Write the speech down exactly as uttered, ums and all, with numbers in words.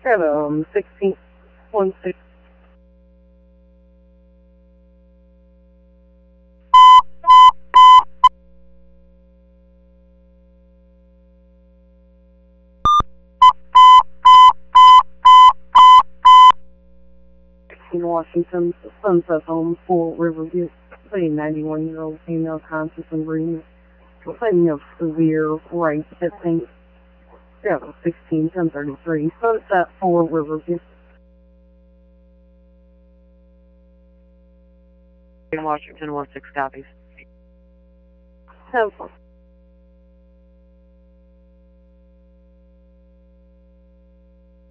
Got um sixteen one six. In Washington, Sunset Home, Fort Riverview. A ninety-one-year-old female conscious and breathing. Complaining of severe right hip pain. Yeah, sixteen ten thirty-three. Sunset, Fort Riverview. In Washington, one six copies. Have fun.